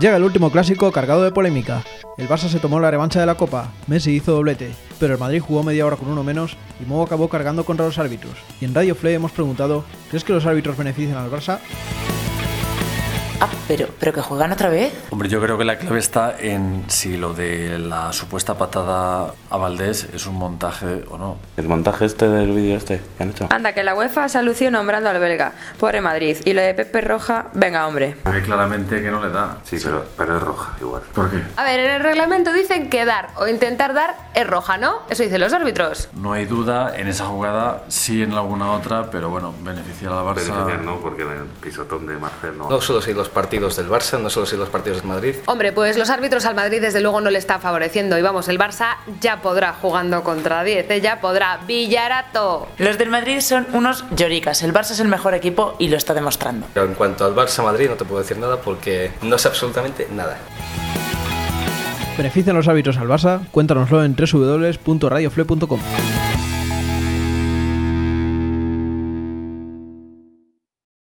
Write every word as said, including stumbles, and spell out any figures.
Llega el último clásico cargado de polémica. El Barça se tomó la revancha de la Copa, Messi hizo doblete, pero el Madrid jugó media hora con uno menos y Mo acabó cargando contra los árbitros. Y en Radio Fle hemos preguntado, ¿crees que los árbitros benefician al Barça? Ah, pero, pero que juegan otra vez. Hombre, yo creo que la clave está en si lo de la supuesta patada a Valdés es un montaje o no. El montaje este del vídeo este que han hecho. Anda, que la UEFA se alució nombrando al belga. Pobre Madrid. Y lo de Pepe Roja, venga, hombre. Ve claramente que no le da. Sí, pero, pero es roja igual. ¿Por qué? A ver, en el reglamento dicen que dar o intentar dar es roja, ¿no? Eso dicen los árbitros. No hay duda, en esa jugada, sí en alguna otra, pero bueno, beneficiar al Barça... Beneficiar no, porque en el pisotón de Marcel no. No solo si los partidos del Barça, no solo si los partidos del Madrid. Hombre, pues los árbitros al Madrid desde luego no le están favoreciendo. Y vamos, el Barça ya podrá jugando contra diez, ¿eh? Ya podrá. Villarato. Los del Madrid son unos lloricas. El Barça es el mejor equipo y lo está demostrando. Pero en cuanto al Barça-Madrid no te puedo decir nada porque no sé absolutamente nada. ¿Benefician los árbitros al Barça? Cuéntanoslo en doble u doble u doble u punto radio fle punto com.